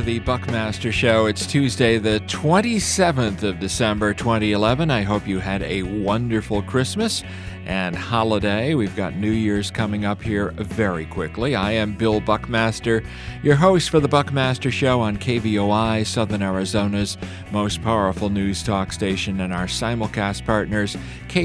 the Buckmaster Show. It's Tuesday, the 27th of December, 2011. I hope you had a wonderful Christmas and holiday. We've got New Year's coming up here very quickly. I am Bill Buckmaster, your host for the Buckmaster Show on KVOI, Southern Arizona's most powerful news talk station, and our simulcast partners,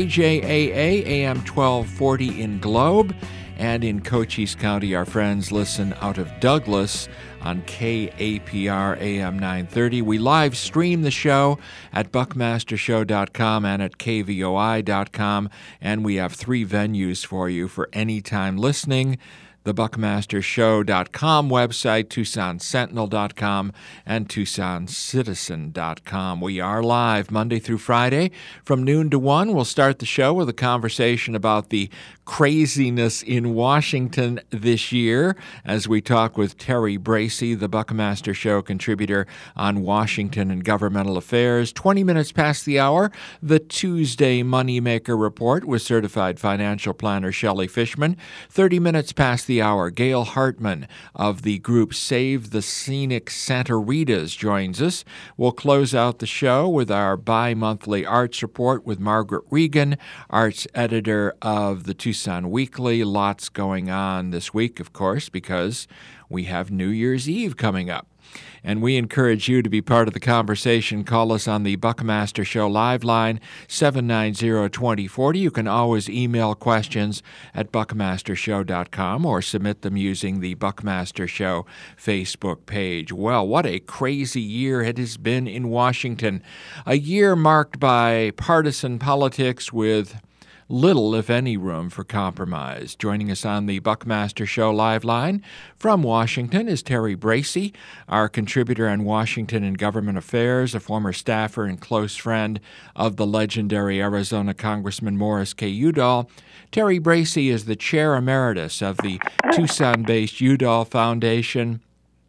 KJAA, AM 1240 in Globe, and in Cochise County, our friends listen out of Douglas on KAPR AM 930. We live stream the show at buckmastershow.com and at kvoi.com, and we have 3 venues for you for anytime listening: the buckmastershow.com website, TucsonSentinel.com, and TucsonCitizen.com. We are live Monday through Friday from noon to 1. We'll start the show with a conversation about the craziness in Washington this year as we talk with Terry Bracey, the Buckmaster Show contributor on Washington and governmental affairs. 20 minutes past the hour, the Tuesday Moneymaker Report with certified financial planner Shelley Fishman. 30 minutes past the hour, Gail Hartman of the group Save the Scenic Santa Ritas joins us. We'll close out the show with our bi-monthly arts report with Margaret Regan, arts editor of the Tucson Weekly. Lots going on this week, of course, because we have New Year's Eve coming up. And we encourage you to be part of the conversation. Call us on the Buckmaster Show live line, 790-2040. You can always email questions at buckmastershow.com or submit them using the Buckmaster Show Facebook page. Well, what a crazy year it has been in Washington. A year marked by partisan politics with little, if any, room for compromise. Joining us on the Buckmaster Show live line from Washington is Terry Bracey, our contributor on Washington and government affairs, a former staffer and close friend of the legendary Arizona Congressman Morris K. Udall. Terry Bracey is the chair emeritus of the Tucson-based Udall Foundation,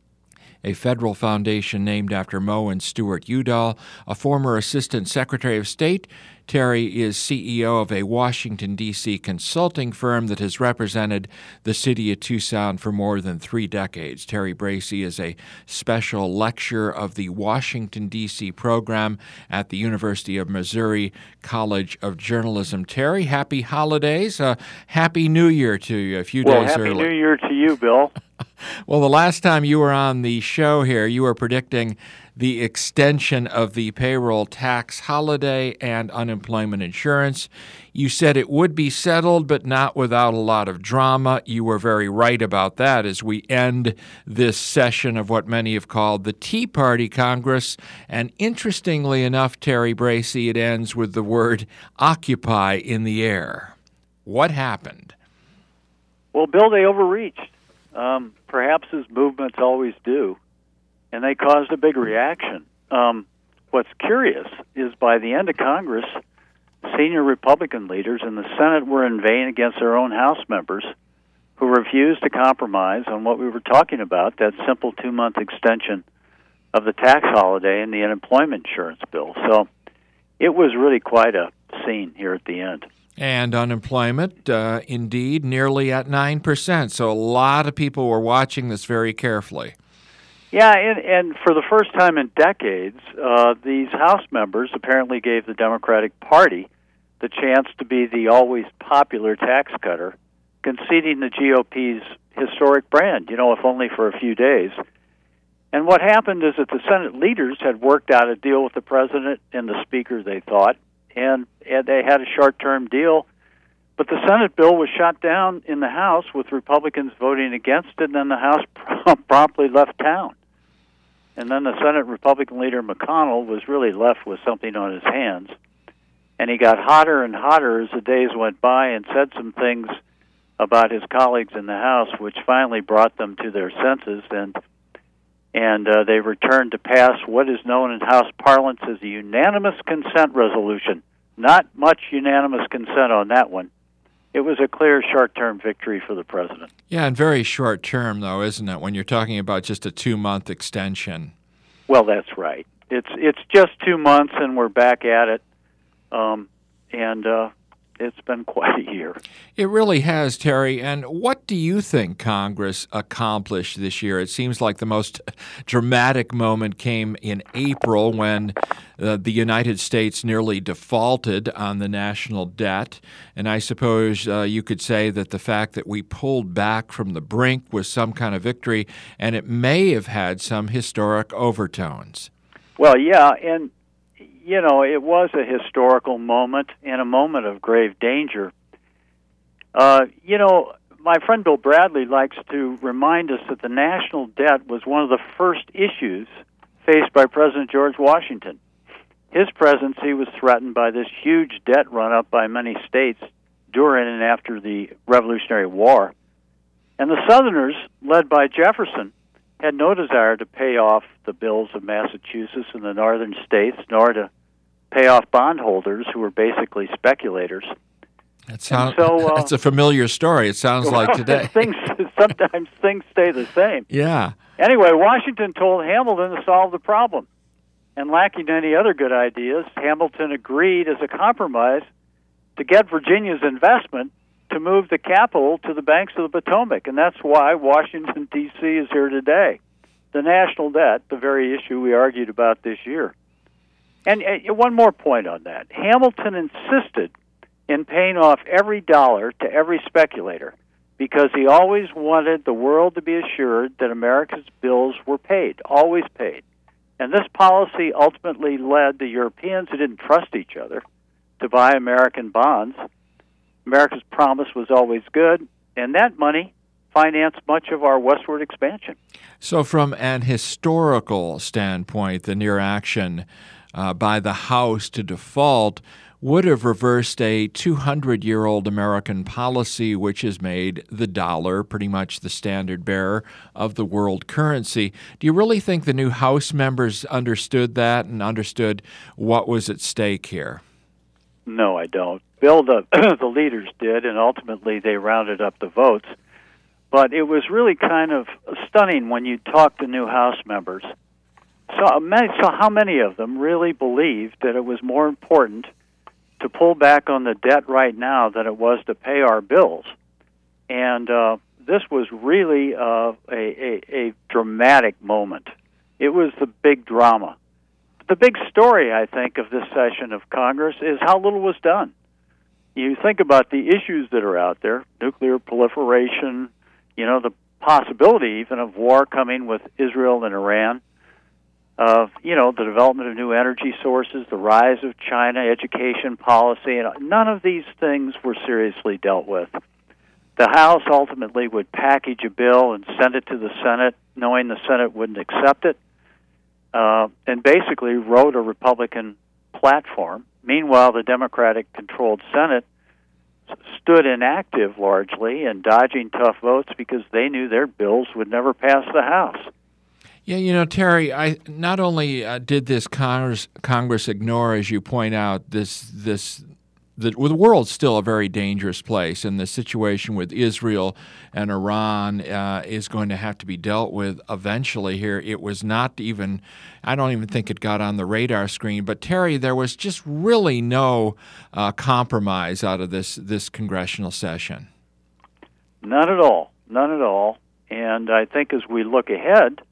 a federal foundation named after Mo and Stuart Udall, a former Assistant Secretary of State. Terry is CEO of a Washington, D.C. consulting firm that has represented the city of Tucson for more than 3 decades. Terry Bracey is a special lecturer of the Washington, D.C. program at the University of Missouri College of Journalism. Terry, happy holidays. Happy New Year to you a few days early. Happy New Year to you, Bill. Well, the last time you were on the show here, you were predicting the extension of the payroll tax holiday and unemployment insurance. You said it would be settled, but not without a lot of drama. You were very right about that as we end this session of what many have called the Tea Party Congress. And interestingly enough, Terry Bracey, it ends with the word Occupy in the air. What happened? Well, Bill, they overreached. Perhaps as movements always do, and they caused a big reaction. What's curious is by the end of Congress, senior Republican leaders in the Senate were inveighing against their own House members who refused to compromise on what we were talking about, that simple 2-month extension of the tax holiday and the unemployment insurance bill. So it was really quite a scene here at the end. And unemployment, indeed, nearly at 9%. So a lot of people were watching this very carefully. Yeah, and for the first time in decades, these House members apparently gave the Democratic Party the chance to be the always popular tax cutter, conceding the GOP's historic brand, if only for a few days. And what happened is that the Senate leaders had worked out a deal with the president and the speaker, they thought, and they had a short-term deal. But the Senate bill was shot down in the House with Republicans voting against it, and then the House promptly left town. And then the Senate Republican leader McConnell was really left with something on his hands. And he got hotter and hotter as the days went by and said some things about his colleagues in the House, which finally brought them to their senses, and they returned to pass what is known in House parlance as a unanimous consent resolution. Not much unanimous consent on that one. It was a clear short-term victory for the president. Yeah, and very short-term, though, isn't it, when you're talking about just a 2-month extension? Well, that's right. It's just 2 months, and we're back at it. it's been quite a year. It really has, Terry. And what do you think Congress accomplished this year? It seems like the most dramatic moment came in April when the United States nearly defaulted on the national debt. And I suppose you could say that the fact that we pulled back from the brink was some kind of victory, and it may have had some historic overtones. Well, yeah, and it was a historical moment and a moment of grave danger. My friend Bill Bradley likes to remind us that the national debt was one of the first issues faced by President George Washington. His presidency was threatened by this huge debt run-up by many states during and after the Revolutionary War. And the Southerners, led by Jefferson, had no desire to pay off the bills of Massachusetts and the northern states, nor to pay off bondholders who were basically speculators. That's a familiar story. It sounds like today. Sometimes things stay the same. Yeah. Anyway, Washington told Hamilton to solve the problem. And lacking any other good ideas, Hamilton agreed as a compromise to get Virginia's investment to move the capital to the banks of the Potomac. And that's why Washington, D.C. is here today. The national debt, the very issue we argued about this year. And one more point on that. Hamilton insisted in paying off every dollar to every speculator because he always wanted the world to be assured that America's bills were paid, always paid. And this policy ultimately led the Europeans who didn't trust each other to buy American bonds. America's promise was always good, and that money financed much of our westward expansion. So from an historical standpoint, the near action by the House to default would have reversed a 200-year-old American policy which has made the dollar pretty much the standard bearer of the world currency. Do you really think the new House members understood that and understood what was at stake here? No, I don't. Bill, the leaders did, and ultimately they rounded up the votes. But it was really kind of stunning when you talk to new House members. So how many of them really believed that it was more important to pull back on the debt right now than it was to pay our bills? And this was really a dramatic moment. It was the big drama. The big story, I think, of this session of Congress is how little was done. You think about the issues that are out there, nuclear proliferation, the possibility even of war coming with Israel and Iran, the development of new energy sources, the rise of China, education policy, and none of these things were seriously dealt with. The House ultimately would package a bill and send it to the Senate, knowing the Senate wouldn't accept it, and basically wrote a Republican platform. Meanwhile, the Democratic-controlled Senate stood inactive largely and dodging tough votes because they knew their bills would never pass the House. Yeah, Terry, not only did this Congress ignore, as you point out, the world's still a very dangerous place, and the situation with Israel and Iran is going to have to be dealt with eventually here. It was not even, I don't even think it got on the radar screen. But, Terry, there was just really no compromise out of this congressional session. None at all. None at all. And I think as we look ahead,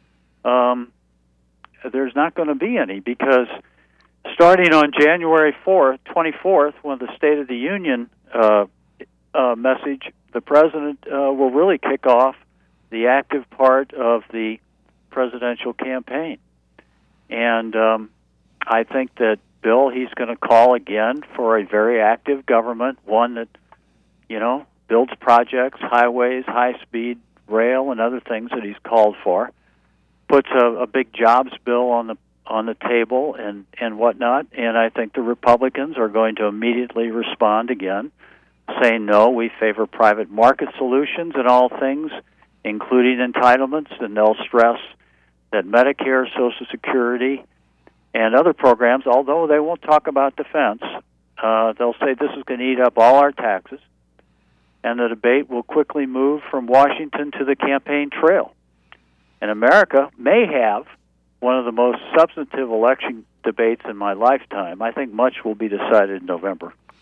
there's not going to be any, because starting on January 24th, when the State of the Union message, the President will really kick off the active part of the presidential campaign. And I think that Bill, he's going to call again for a very active government, one that, builds projects, highways, high-speed rail, and other things that he's called for, puts a big jobs bill on the table and whatnot, and I think the Republicans are going to immediately respond again, saying, no, we favor private market solutions in all things, including entitlements, and they'll stress that Medicare, Social Security, and other programs, although they won't talk about defense, they'll say this is going to eat up all our taxes, and the debate will quickly move from Washington to the campaign trail. And America may have one of the most substantive election debates in my lifetime. I think much will be decided in November.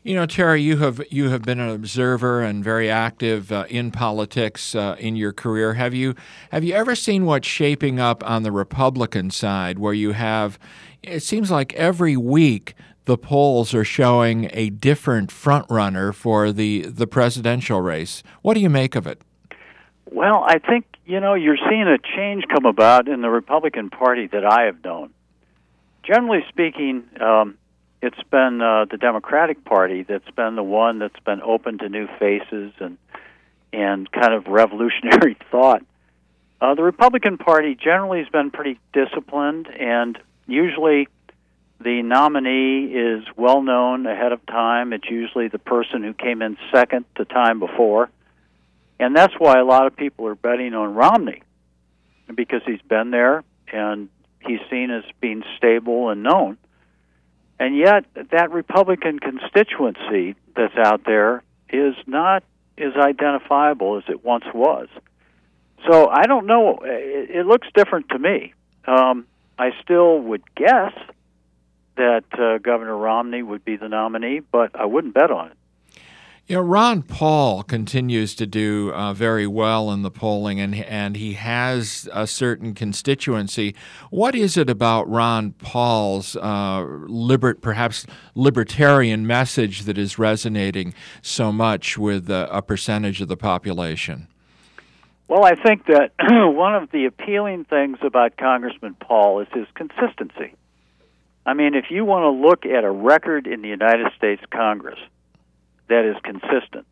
You know, Terry, you have been an observer and very active in politics in your career. Have you ever seen what's shaping up on the Republican side, where you have? It seems like every week the polls are showing a different front runner for the presidential race. What do you make of it? Well, I think you're seeing a change come about in the Republican Party that I have known. Generally speaking. It's been the Democratic Party that's been the one that's been open to new faces and kind of revolutionary thought. The Republican Party generally has been pretty disciplined, and usually the nominee is well known ahead of time. It's usually the person who came in second the time before, and that's why a lot of people are betting on Romney, because he's been there and he's seen as being stable and known. And yet, that Republican constituency that's out there is not as identifiable as it once was. So I don't know. It looks different to me. I still would guess that Governor Romney would be the nominee, but I wouldn't bet on it. You know, Ron Paul continues to do very well in the polling, and he has a certain constituency. What is it about Ron Paul's perhaps libertarian message that is resonating so much with a percentage of the population? Well, I think that one of the appealing things about Congressman Paul is his consistency. I mean, if you want to look at a record in the United States Congress that is consistent,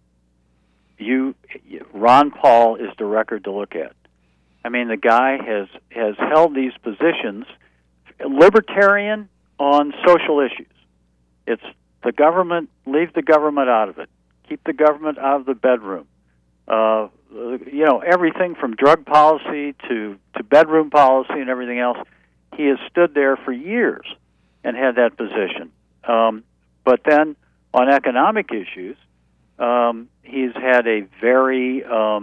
Ron Paul is the record to look at. I mean, the guy has held these positions, libertarian on social issues. It's the government, leave the government out of it. Keep the government out of the bedroom. Everything from drug policy to bedroom policy and everything else. He has stood there for years and had that position. But then on economic issues, he's had a very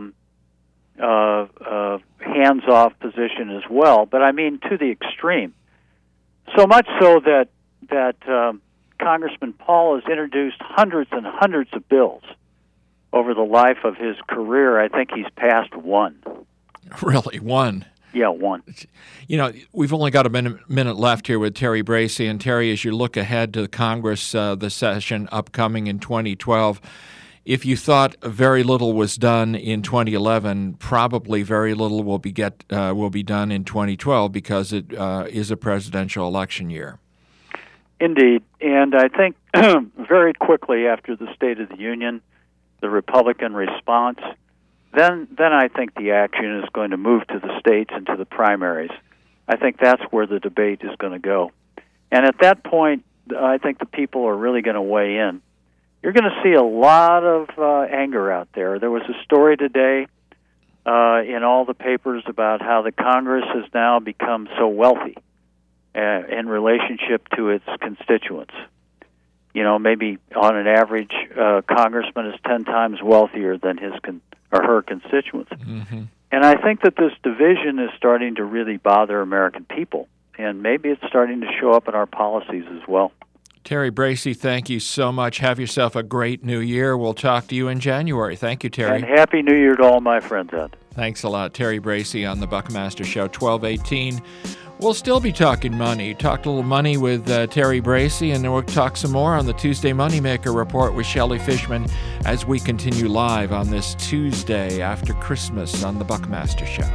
hands-off position as well. But I mean, to the extreme. So much so that Congressman Paul has introduced hundreds and hundreds of bills over the life of his career. I think he's passed one. Really, one? Yeah, one. You know, we've only got a minute left here with Terry Bracey. And Terry, as you look ahead to the Congress, the session upcoming in 2012, if you thought very little was done in 2011, probably very little will be done in 2012 because it is a presidential election year. Indeed. And I think very quickly after the State of the Union, the Republican response, then I think the action is going to move to the states and to the primaries. I think that's where the debate is going to go. And at that point, I think the people are really going to weigh in. You're going to see a lot of anger out there. There was a story today in all the papers about how the Congress has now become so wealthy in relationship to its constituents. You know, maybe on an average, congressman is 10 times wealthier than his or her constituents. Mm-hmm. And I think that this division is starting to really bother American people, and maybe it's starting to show up in our policies as well. Terry Bracey, thank you so much. Have yourself a great new year. We'll talk to you in January. Thank you, Terry. And Happy New Year to all my friends, Ed. Thanks a lot. Terry Bracey on the Buckmaster Show, 1218. We'll still be talking money. Talked a little money with Terry Bracey, and then we'll talk some more on the Tuesday Moneymaker Report with Shelley Fishman as we continue live on this Tuesday after Christmas on the Buckmaster Show.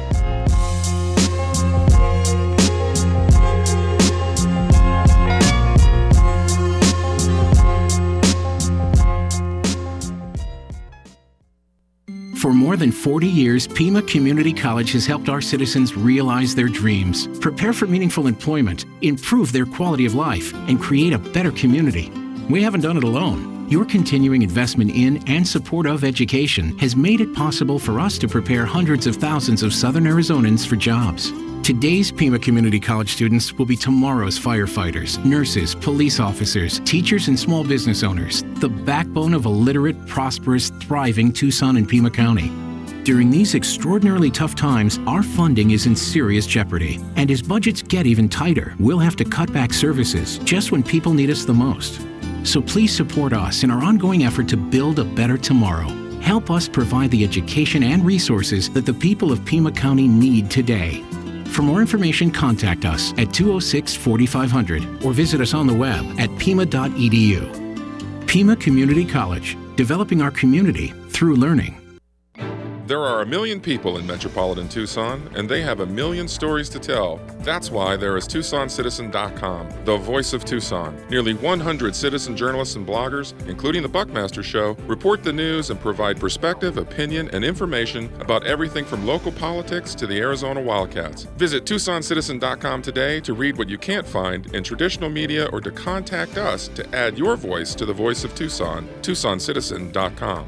For more than 40 years, Pima Community College has helped our citizens realize their dreams, prepare for meaningful employment, improve their quality of life, and create a better community. We haven't done it alone. Your continuing investment in and support of education has made it possible for us to prepare hundreds of thousands of Southern Arizonans for jobs. Today's Pima Community College students will be tomorrow's firefighters, nurses, police officers, teachers, and small business owners, the backbone of a literate, prosperous, thriving Tucson and Pima County. During these extraordinarily tough times, our funding is in serious jeopardy. And as budgets get even tighter, we'll have to cut back services just when people need us the most. So please support us in our ongoing effort to build a better tomorrow. Help us provide the education and resources that the people of Pima County need today. For more information, contact us at 206-4500 or visit us on the web at pima.edu. Pima Community College, developing our community through learning. There are 1 million people in metropolitan Tucson, and they have 1 million stories to tell. That's why there is TucsonCitizen.com, the voice of Tucson. Nearly 100 citizen journalists and bloggers, including The Buckmaster Show, report the news and provide perspective, opinion, and information about everything from local politics to the Arizona Wildcats. Visit TucsonCitizen.com today to read what you can't find in traditional media or to contact us to add your voice to the voice of Tucson. TucsonCitizen.com.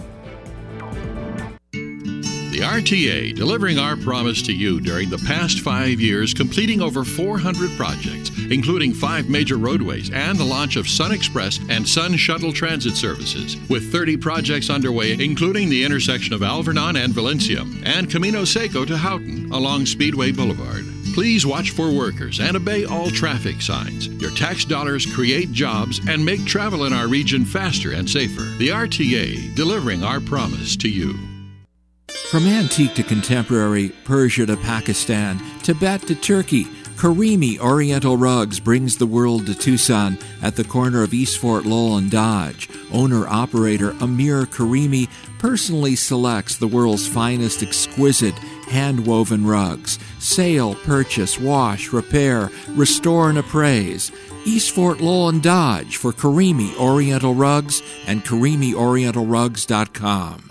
The RTA, delivering our promise to you during the past 5 years, completing over 400 projects, including 5 major roadways and the launch of Sun Express and Sun Shuttle transit services, with 30 projects underway, including the intersection of Alvernon and Valencia, and Camino Seco to Houghton along Speedway Boulevard. Please watch for workers and obey all traffic signs. Your tax dollars create jobs and make travel in our region faster and safer. The RTA, delivering our promise to you. From antique to contemporary, Persia to Pakistan, Tibet to Turkey, Karimi Oriental Rugs brings the world to Tucson at the corner of East Fort Lowell and Dodge. Owner-operator Amir Karimi personally selects the world's finest exquisite hand-woven rugs. Sale, purchase, wash, repair, restore, and appraise. East Fort Lowell and Dodge for Karimi Oriental Rugs and KarimiOrientalRugs.com.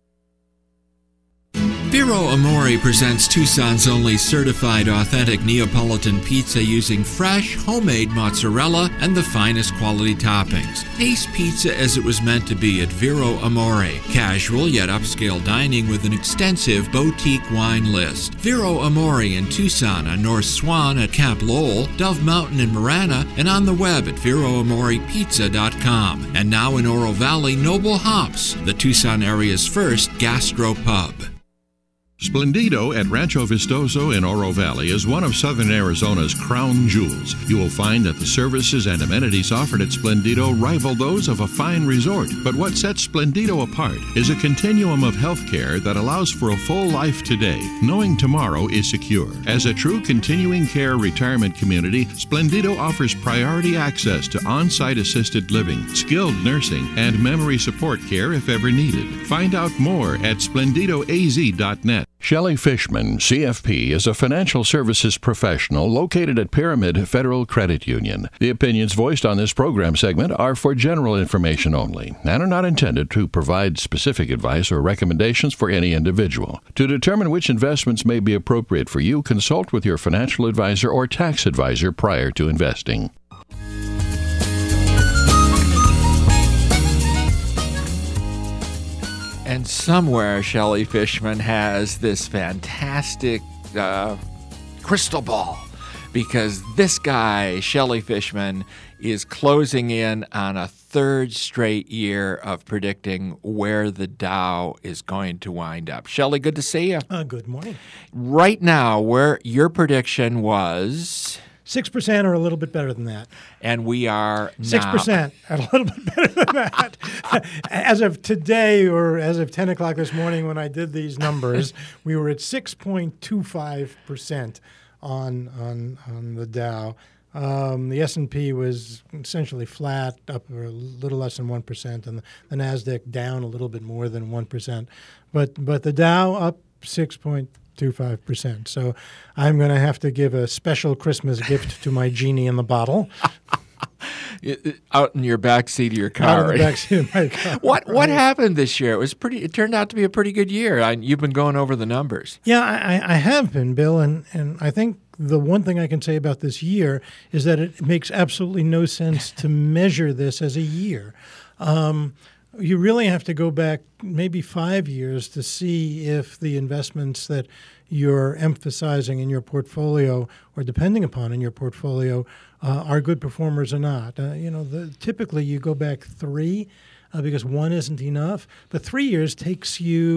Vero Amore presents Tucson's only certified authentic Neapolitan pizza using fresh, homemade mozzarella and the finest quality toppings. Taste pizza as it was meant to be at Vero Amore. Casual yet upscale dining with an extensive boutique wine list. Vero Amore in Tucson on North Swan at Camp Lowell, Dove Mountain in Marana, and on the web at VeroAmorePizza.com. And now in Oro Valley, Noble Hops, the Tucson area's first gastro pub. Splendido at Rancho Vistoso in Oro Valley is one of Southern Arizona's crown jewels. You will find that the services and amenities offered at Splendido rival those of a fine resort. But what sets Splendido apart is a continuum of health care that allows for a full life today, knowing tomorrow is secure. As a true continuing care retirement community, Splendido offers priority access to on-site assisted living, skilled nursing, and memory support care if ever needed. Find out more at splendidoaz.net. Shelley Fishman, CFP, is a financial services professional located at Pyramid Federal Credit Union. The opinions voiced on this program segment are for general information only and are not intended to provide specific advice or recommendations for any individual. To determine which investments may be appropriate for you, consult with your financial advisor or tax advisor prior to investing. And somewhere Shelley Fishman has this fantastic crystal ball, because this guy, Shelley Fishman, is closing in on a third straight year of predicting where the Dow is going to wind up. Shelley, good to see you. Good morning. Right now, where your prediction was... 6% or a little bit better than that. And we are now... 6% and a little bit better than that. As of today, or as of 10 o'clock this morning when I did these numbers, we were at 6.25% on the Dow. The S&P was essentially flat, up a little less than 1%, and the NASDAQ down a little bit more than 1%. But the Dow up 6.25%. So I'm going to have to give a special Christmas gift to my genie in the bottle. Out in your back seat of your car. Out in the back seat of my car. What happened this year? It turned out to be a pretty good year. You've been going over the numbers. Yeah, I have been, Bill, and I think the one thing I can say about this year is that it makes absolutely no sense to measure this as a year. You really have to go back maybe 5 years to see if the investments that you're emphasizing in your portfolio or depending upon in your portfolio are good performers or not. Typically you go back 3 because 1 isn't enough, but 3 years takes you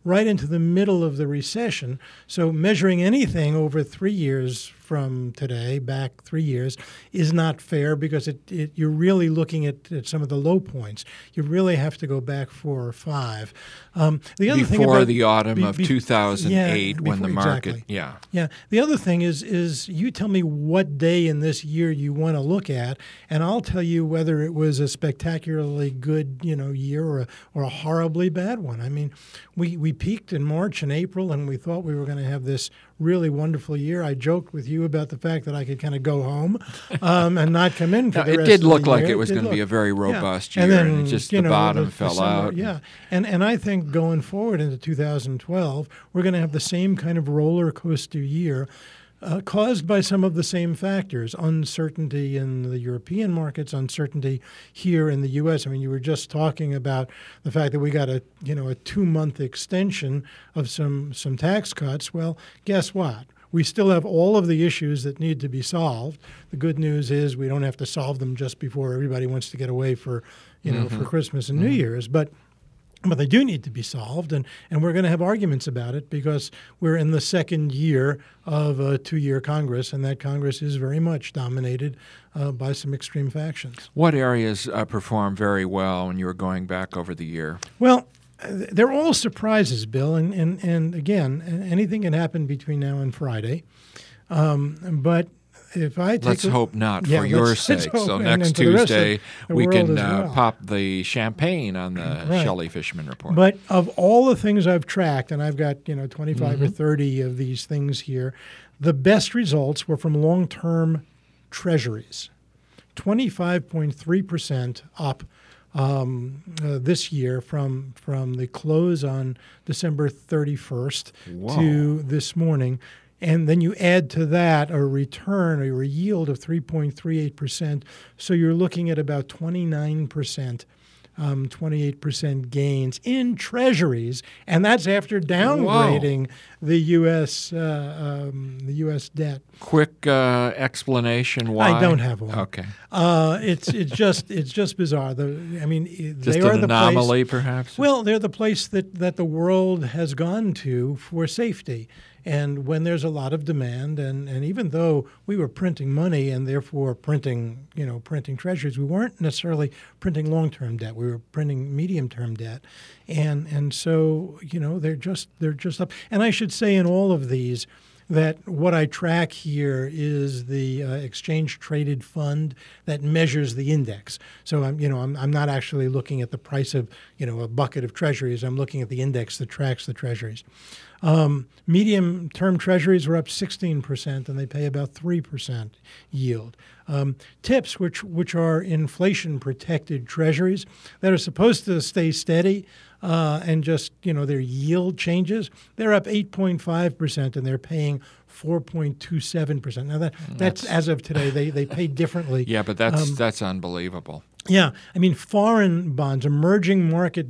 right into the middle of the recession. So measuring anything over 3 years from today, back 3 years, is not fair because you're really looking at some of the low points. You really have to go back 4 or 5. The other thing before about, the autumn of 2008, when the market, yeah. The other thing is you tell me what day in this year you want to look at, and I'll tell you whether it was a spectacularly good year or a horribly bad one. I mean, we peaked in March and April, and we thought we were going to have this really wonderful year. I joked with you about the fact that I could kind of go home and not come in for the rest of the year. It did look like it was going to be a very robust year, and just the bottom fell out. Yeah, and I think going forward into 2012, we're going to have the same kind of roller coaster year, caused by some of the same factors: uncertainty in the European markets, uncertainty here in the U.S. I mean, you were just talking about the fact that we got a 2-month extension of some tax cuts. Well, guess what? We still have all of the issues that need to be solved. The good news is we don't have to solve them just before everybody wants to get away for for Christmas and New Year's, but they do need to be solved, and we're going to have arguments about it because we're in the second year of a 2-year Congress, and that Congress is very much dominated by some extreme factions. What areas perform very well when you were going back over the year? Well, they're all surprises, Bill, and again, anything can happen between now and Friday. But if I take let's hope not, for your sake. Hope, so next Tuesday we can well. pop the champagne on the Shelley Fishman Report. But of all the things I've tracked, and I've got 25 or 30 of these things here, the best results were from long-term treasuries, 25.3% up this year from the close on December 31st to this morning. And then you add to that a return or a yield of 3.38%. So you're looking at about 29%, 28% gains in treasuries. And that's after downgrading the U.S. debt. Quick explanation why? I don't have one. Okay. It's just bizarre. Just they are an the anomaly, place, perhaps? Well, they're the place that the world has gone to for safety. And when there's a lot of demand, and even though we were printing money and therefore printing treasuries, we weren't necessarily printing long-term debt. We were printing medium-term debt, and so they're just up. And I should say in all of these that what I track here is the exchange-traded fund that measures the index. So I'm not actually looking at the price of a bucket of treasuries. I'm looking at the index that tracks the treasuries. Medium-term treasuries were up 16%, and they pay about 3% yield. TIPS, which are inflation-protected treasuries that are supposed to stay steady and just, their yield changes, they're up 8.5%, and they're paying 4.27%. Now, that's as of today. They pay differently. Yeah, but that's unbelievable. Yeah, I mean, foreign bonds, emerging market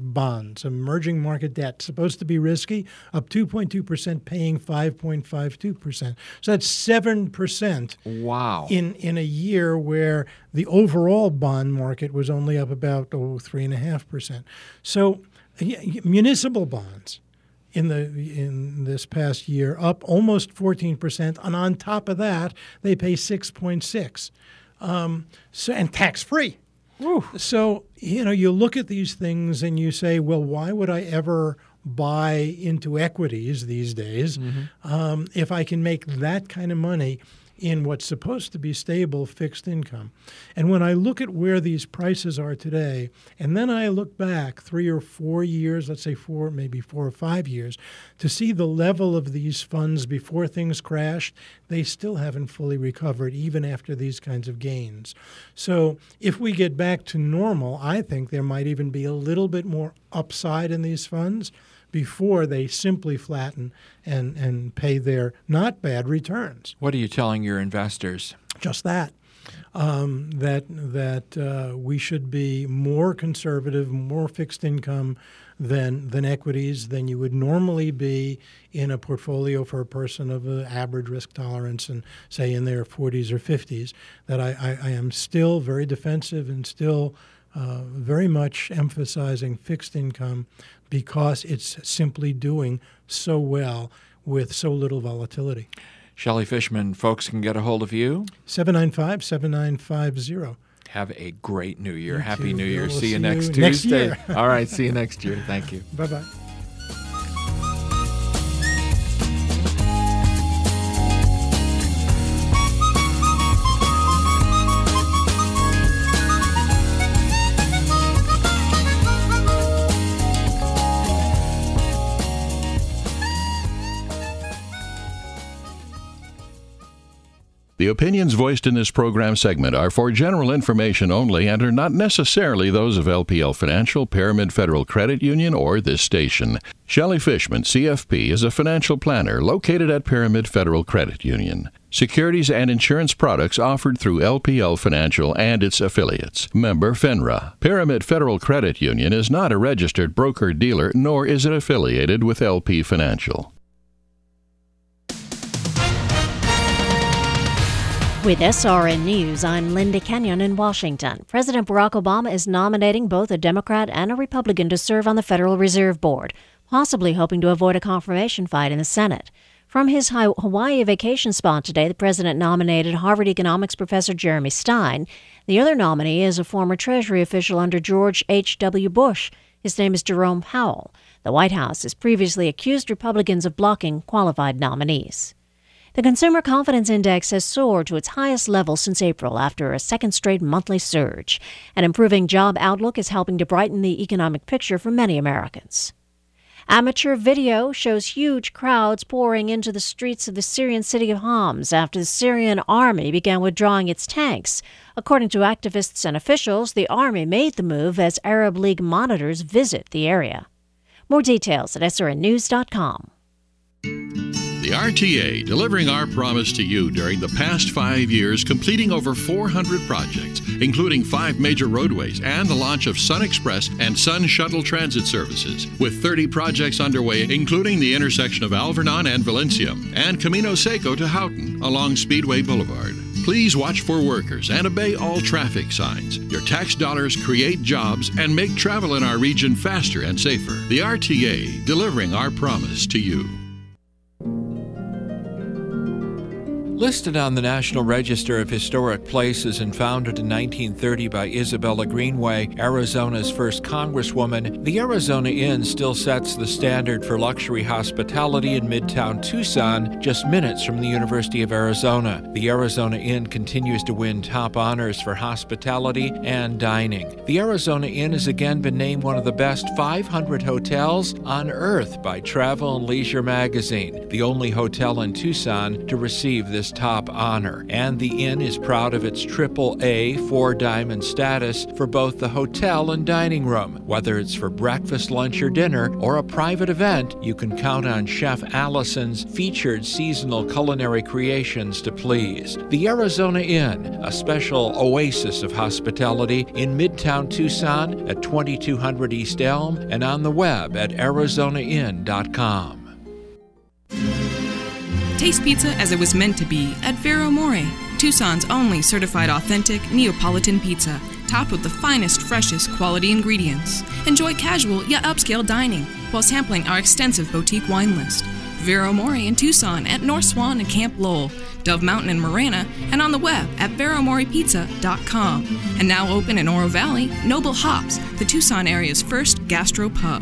debt, supposed to be risky, up 2.2%, paying 5.52%. So that's 7%. Wow. In a year where the overall bond market was only up about 3.5%. So municipal bonds in this past year up almost 14%, and on top of that, they pay 6.6%. And tax-free. Woo. So, you look at these things and you say, well, why would I ever buy into equities these days if I can make that kind of money in what's supposed to be stable fixed income? And when I look at where these prices are today, and then I look back 3 or 4 years, let's say maybe 4 or 5 years, to see the level of these funds before things crashed, they still haven't fully recovered even after these kinds of gains. So if we get back to normal, I think there might even be a little bit more upside in these funds before they simply flatten and pay their not bad returns. What are you telling your investors? Just that. That we should be more conservative, more fixed income than equities than you would normally be in a portfolio for a person of an average risk tolerance and say in their 40s or 50s. That I am still very defensive and still very much emphasizing fixed income because it's simply doing so well with so little volatility. Shelley Fishman, folks can get a hold of you. 795-7950. Have a great New Year. You Happy too, New Year. Bill. See you We'll next see you next Tuesday. year. All right, see you next year. Thank you. Bye-bye. The opinions voiced in this program segment are for general information only and are not necessarily those of LPL Financial, Pyramid Federal Credit Union, or this station. Shelley Fishman, CFP, is a financial planner located at Pyramid Federal Credit Union. Securities and insurance products offered through LPL Financial and its affiliates. Member FINRA. Pyramid Federal Credit Union is not a registered broker-dealer, nor is it affiliated with LP Financial. With SRN News, I'm Linda Kenyon in Washington. President Barack Obama is nominating both a Democrat and a Republican to serve on the Federal Reserve Board, possibly hoping to avoid a confirmation fight in the Senate. From his Hawaii vacation spot today, the president nominated Harvard economics professor Jeremy Stein. The other nominee is a former Treasury official under George H.W. Bush. His name is Jerome Powell. The White House has previously accused Republicans of blocking qualified nominees. The Consumer Confidence Index has soared to its highest level since April after a second straight monthly surge. An improving job outlook is helping to brighten the economic picture for many Americans. Amateur video shows huge crowds pouring into the streets of the Syrian city of Homs after the Syrian army began withdrawing its tanks. According to activists and officials, the army made the move as Arab League monitors visit the area. More details at srnnews.com. The RTA, delivering our promise to you during the past 5 years, completing over 400 projects, including 5 major roadways and the launch of Sun Express and Sun Shuttle transit services, with 30 projects underway, including the intersection of Alvernon and Valencia, and Camino Seco to Houghton along Speedway Boulevard. Please watch for workers and obey all traffic signs. Your tax dollars create jobs and make travel in our region faster and safer. The RTA, delivering our promise to you. Listed on the National Register of Historic Places and founded in 1930 by Isabella Greenway, Arizona's first congresswoman, the Arizona Inn still sets the standard for luxury hospitality in Midtown Tucson, just minutes from the University of Arizona. The Arizona Inn continues to win top honors for hospitality and dining. The Arizona Inn has again been named one of the best 500 hotels on Earth by Travel and Leisure magazine, the only hotel in Tucson to receive this top honor. And the Inn is proud of its AAA 4-diamond status for both the hotel and dining room. Whether it's for breakfast, lunch, or dinner, or a private event, you can count on Chef Allison's featured seasonal culinary creations to please. The Arizona Inn, a special oasis of hospitality in Midtown Tucson at 2200 East Elm and on the web at arizonainn.com. Taste pizza as it was meant to be at Vero More, Tucson's only certified authentic Neapolitan pizza, topped with the finest, freshest quality ingredients. Enjoy casual yet upscale dining while sampling our extensive boutique wine list. Vero More in Tucson at North Swan and Camp Lowell, Dove Mountain in Marana, and on the web at veromorepizza.com. And now open in Oro Valley, Noble Hops, the Tucson area's first gastro pub.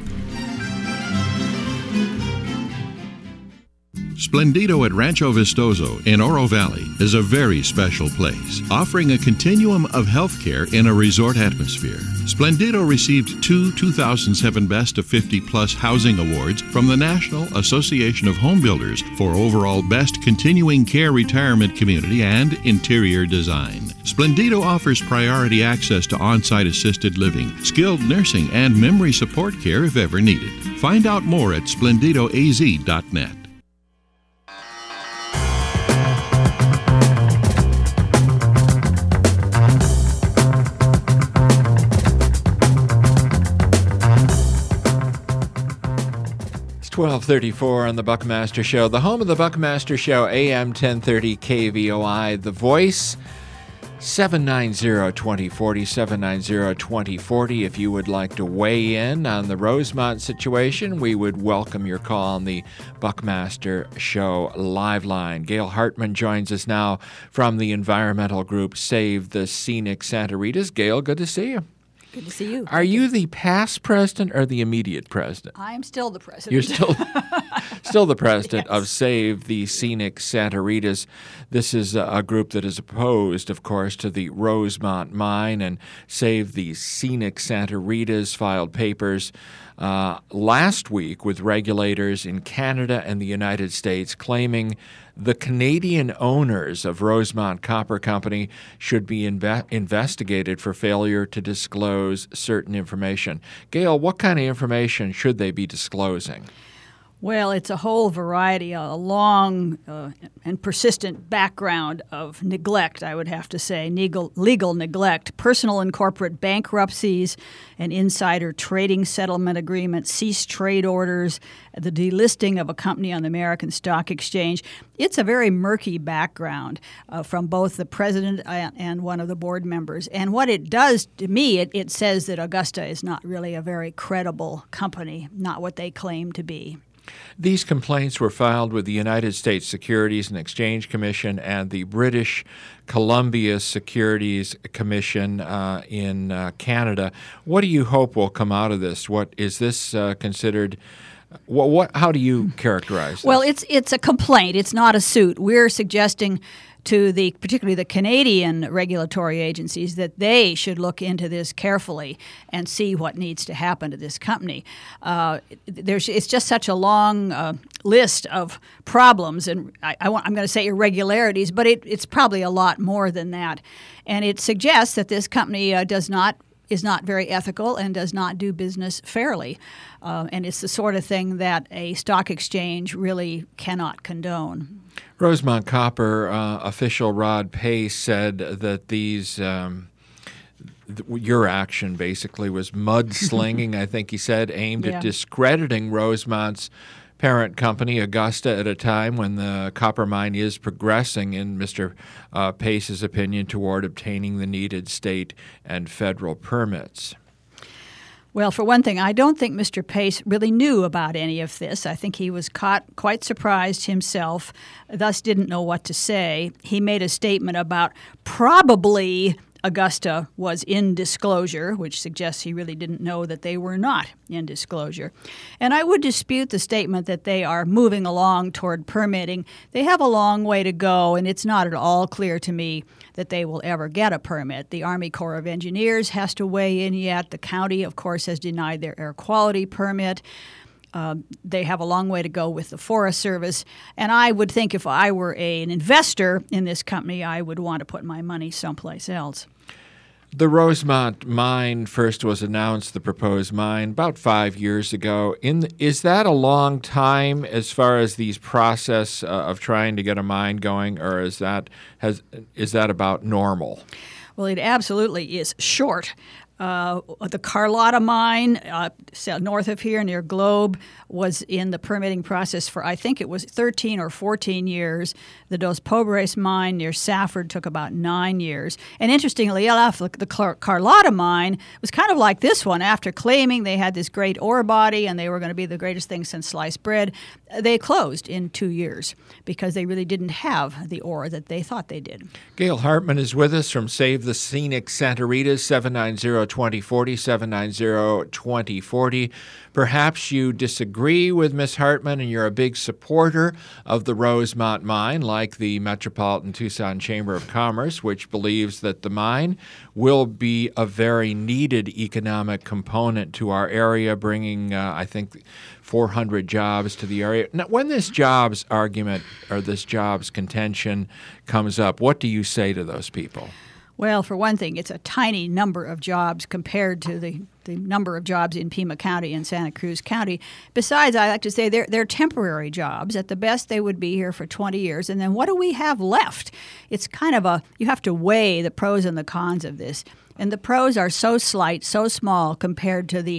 Splendido at Rancho Vistoso in Oro Valley is a very special place, offering a continuum of healthcare in a resort atmosphere. Splendido received 2 2007 Best of 50 Plus Housing Awards from the National Association of Home Builders for overall Best Continuing Care Retirement Community and Interior Design. Splendido offers priority access to on-site assisted living, skilled nursing, and memory support care if ever needed. Find out more at splendidoaz.net. It's 12:34 on the Buckmaster Show, the home of the Buckmaster Show, AM 1030 KVOI, The Voice. 790-2040, 790-2040. If you would like to weigh in on the Rosemont situation, we would welcome your call on the Buckmaster Show live line. Gail Hartman joins us now from the environmental group Save the Scenic Santa Ritas. Gail, good to see you. Good to see you. Are you the past president or the immediate president? I am still the president. You're still the president of Save the Scenic Santa Ritas. This is a group that is opposed, of course, to the Rosemont mine, and Save the Scenic Santa Ritas filed papers last week with regulators in Canada and the United States claiming the Canadian owners of Rosemont Copper Company should be investigated for failure to disclose certain information. Gail, what kind of information should they be disclosing? Well, it's a whole variety, a long and persistent background of neglect, I would have to say, legal neglect, personal and corporate bankruptcies, an insider trading settlement agreement, cease trade orders, the delisting of a company on the American Stock Exchange. It's a very murky background from both the president and one of the board members. And what it does to me, it says that Augusta is not really a very credible company, not what they claim to be. These complaints were filed with the United States Securities and Exchange Commission and the British Columbia Securities Commission in Canada. What do you hope will come out of this? What is this considered? How do you characterize this? Well, it's a complaint. It's not a suit. We're suggesting to particularly the Canadian regulatory agencies that they should look into this carefully and see what needs to happen to this company. It's just such a long list of problems, and I'm going to say irregularities, but it's probably a lot more than that. And it suggests that this company is not very ethical and does not do business fairly. And it's the sort of thing that a stock exchange really cannot condone. Rosemont Copper official Rod Pace said that these your action basically was mudslinging, I think he said, aimed at discrediting Rosemont's parent company, Augusta, at a time when the copper mine is progressing, in Mr. Pace's opinion, toward obtaining the needed state and federal permits. Well, for one thing, I don't think Mr. Pace really knew about any of this. I think he was caught quite surprised himself, thus didn't know what to say. He made a statement about probably Augusta was in disclosure, which suggests he really didn't know that they were not in disclosure. And I would dispute the statement that they are moving along toward permitting. They have a long way to go, and it's not at all clear to me that they will ever get a permit. The Army Corps of Engineers has to weigh in yet. The county, of course, has denied their air quality permit. They have a long way to go with the Forest Service. And I would think if I were an investor in this company, I would want to put my money someplace else. The Rosemont mine first was announced, the proposed mine, about 5 years ago. Is that a long time as far as these process of trying to get a mine going, or is that about normal? Well, it absolutely is short. The Carlotta mine, north of here near Globe, was in the permitting process for, I think it was 13 or 14 years. The Dos Pobres mine near Safford took about 9 years. And interestingly enough, the Carlotta mine was kind of like this one. After claiming they had this great ore body and they were going to be the greatest thing since sliced bread, they closed in 2 years because they really didn't have the ore that they thought they did. Gail Hartman is with us from Save the Scenic Santa Ritas, 790-2040, 790-2040. Perhaps you disagree with Ms. Hartman and you're a big supporter of the Rosemont mine, like the Metropolitan Tucson Chamber of Commerce, which believes that the mine will be a very needed economic component to our area, bringing, I think, 400 jobs to the area. Now, when this jobs argument or this jobs contention comes up, what do you say to those people? Well, for one thing, it's a tiny number of jobs compared to the number of jobs in Pima County and Santa Cruz County. Besides, I like to say they're temporary jobs. At the best, they would be here for 20 years. And then what do we have left? It's kind of you have to weigh the pros and the cons of this. And the pros are so slight, so small compared to the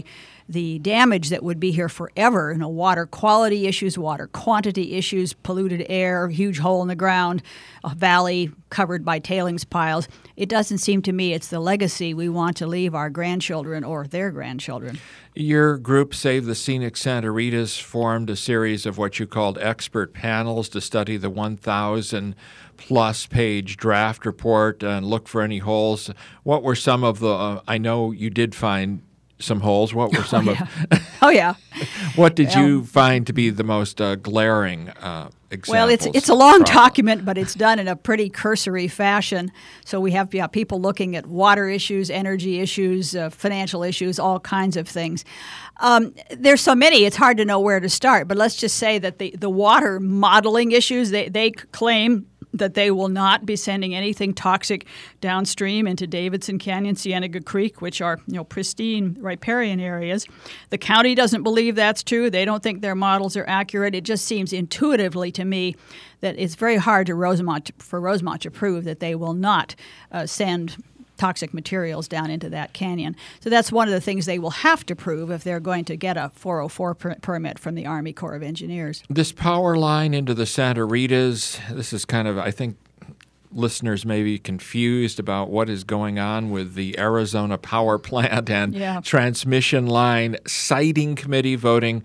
the damage that would be here forever, water quality issues, water quantity issues, polluted air, huge hole in the ground, a valley covered by tailings piles. It doesn't seem to me it's the legacy we want to leave our grandchildren or their grandchildren. Your group, Save the Scenic Santa Ritas, formed a series of what you called expert panels to study the 1,000-plus page draft report and look for any holes. What were some of the I know you did find some holes. What were some of Oh, yeah. What did you find to be the most glaring examples? Well, it's a long document, but it's done in a pretty cursory fashion. So we have people looking at water issues, energy issues, financial issues, all kinds of things. There's so many, it's hard to know where to start. But let's just say that the water modeling issues, they claim that they will not be sending anything toxic downstream into Davidson Canyon, Cienega Creek, which are pristine riparian areas. The county doesn't believe that's true. They don't think their models are accurate. It just seems intuitively to me that it's very hard for Rosemont to prove that they will not send toxic materials down into that canyon. So that's one of the things they will have to prove if they're going to get a 404 permit from the Army Corps of Engineers. This power line into the Santa Ritas, this is kind of, I think, listeners may be confused about what is going on with the Arizona Power Plant and Transmission Line Siting Committee voting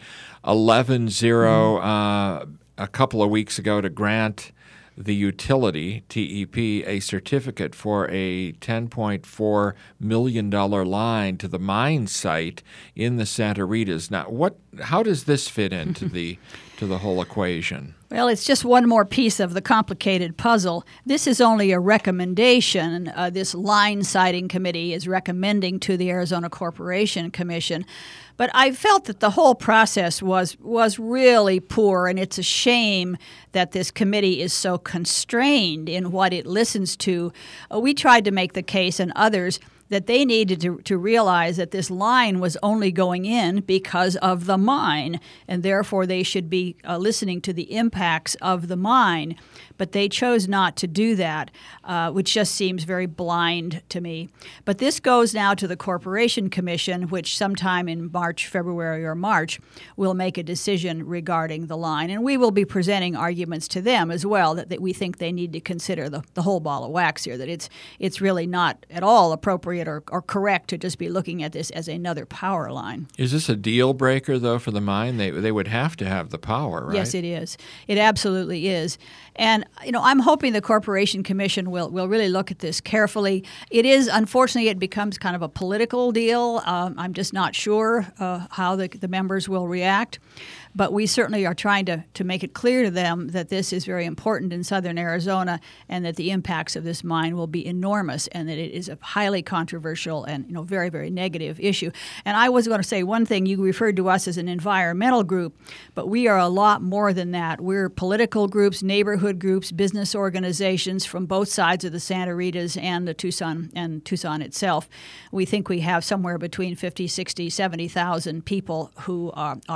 11-0 a couple of weeks ago to grant the utility, TEP, a certificate for a $10.4 million line to the mine site in the Santa Ritas. Now, how does this fit into the whole equation? Well, it's just one more piece of the complicated puzzle. This is only a recommendation. This line siting committee is recommending to the Arizona Corporation Commission. But I felt that the whole process was really poor, and it's a shame that this committee is so constrained in what it listens to. We tried to make the case, and others, that they needed to realize that this line was only going in because of the mine, and therefore they should be listening to the impacts of the mine. But they chose not to do that, which just seems very blind to me. But this goes now to the Corporation Commission, which sometime in February or March, will make a decision regarding the line. And we will be presenting arguments to them as well that we think they need to consider the whole ball of wax here, that it's really not at all appropriate or correct to just be looking at this as another power line. Is this a deal breaker, though, for the mine? They would have to have the power, right? Yes, it is. It absolutely is. And, I'm hoping the Corporation Commission will really look at this carefully. It is, unfortunately, it becomes kind of a political deal. I'm just not sure how the members will react. But we certainly are trying to make it clear to them that this is very important in southern Arizona and that the impacts of this mine will be enormous and that it is a highly controversial and very, very negative issue. And I was going to say one thing. You referred to us as an environmental group, but we are a lot more than that. We're political groups, neighborhood groups, business organizations from both sides of the Santa Ritas and the Tucson itself. We think we have somewhere between 50, 60, 70,000 people who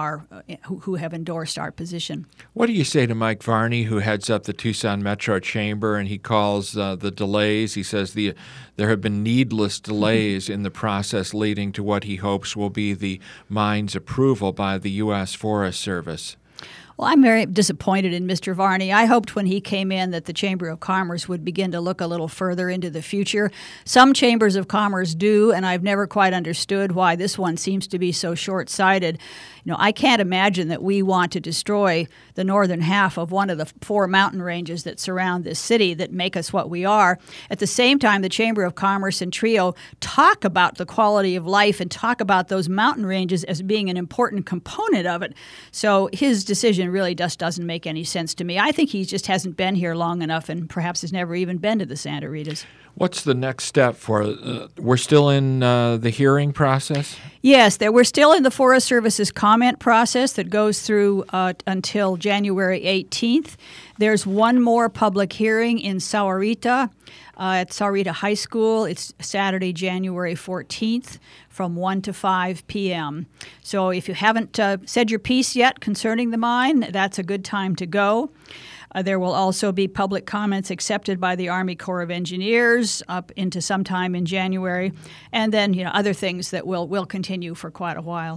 who have endorsed our position. What do you say to Mike Varney, who heads up the Tucson Metro Chamber, and he calls the delays, he says there have been needless delays in the process leading to what he hopes will be the mine's approval by the U.S. Forest Service? Well, I'm very disappointed in Mr. Varney. I hoped when he came in that the Chamber of Commerce would begin to look a little further into the future. Some chambers of commerce do, and I've never quite understood why this one seems to be so short-sighted. I can't imagine that we want to destroy the northern half of one of the 4 mountain ranges that surround this city that make us what we are. At the same time, the Chamber of Commerce and TRIO talk about the quality of life and talk about those mountain ranges as being an important component of it. So his decision really just doesn't make any sense to me. I think he just hasn't been here long enough and perhaps has never even been to the Santa Ritas. What's the next step for we're still in the hearing process? Yes, we're still in the Forest Service's comment process that goes through until January 18th. There's one more public hearing in Sahuarita at Sahuarita High School. It's Saturday, January 14th from 1 to 5 p.m. So if you haven't said your piece yet concerning the mine, that's a good time to go. There will also be public comments accepted by the Army Corps of Engineers up into sometime in January, and then other things that will continue for quite a while.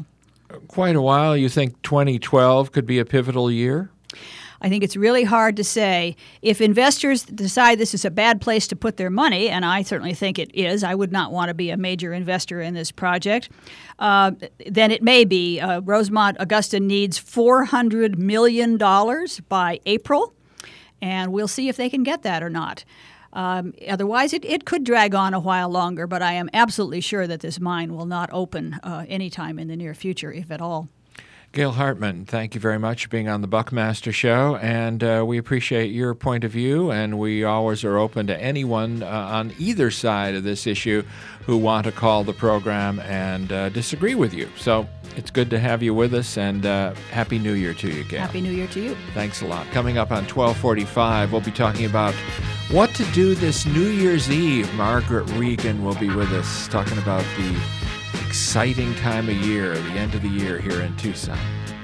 quite a while. You think 2012 could be a pivotal year? I think it's really hard to say. If investors decide this is a bad place to put their money, and I certainly think it is, I would not want to be a major investor in this project, then it may be. Rosemont Augusta needs $400 million by April, and we'll see if they can get that or not. Otherwise, it could drag on a while longer, but I am absolutely sure that this mine will not open anytime in the near future, if at all. Gail Hartman, thank you very much for being on the Buckmaster Show, and we appreciate your point of view, and we always are open to anyone on either side of this issue who want to call the program and disagree with you. So it's good to have you with us, and Happy New Year to you, Gail. Happy New Year to you. Thanks a lot. Coming up on 12:45, we'll be talking about what to do this New Year's Eve. Margaret Regan will be with us talking about the exciting time of year, the end of the year here in Tucson.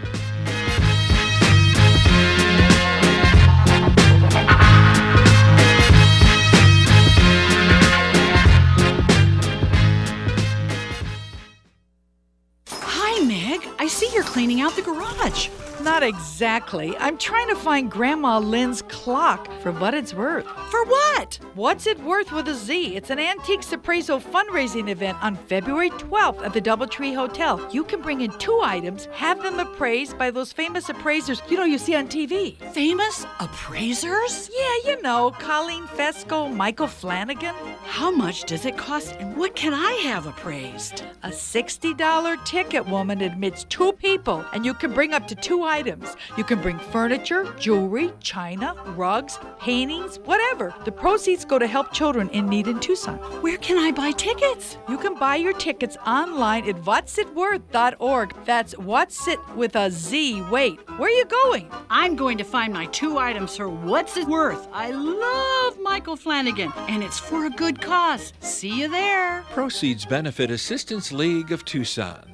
Hi, Meg. I see you're cleaning out the garage. Not exactly. I'm trying to find Grandma Lynn's clock for what it's worth. For what? What's It Worth with a Z? It's an Antiques Appraisal fundraising event on February 12th at the Doubletree Hotel. You can bring in 2 items, have them appraised by those famous appraisers you see on TV. Famous appraisers? Yeah, Colleen Fesco, Michael Flanagan. How much does it cost and what can I have appraised? A $60 ticket, woman, admits 2 people, and you can bring up to 2 items. You can bring furniture, jewelry, china, rugs, paintings, whatever. The proceeds go to help children in need in Tucson. Where can I buy tickets? You can buy your tickets online at whatsitworth.org. That's What's It with a Z. Wait, where are you going? I'm going to find my 2 items for What's It Worth. I love Michael Flanagan, and it's for a good cause. See you there. Proceeds benefit Assistance League of Tucson.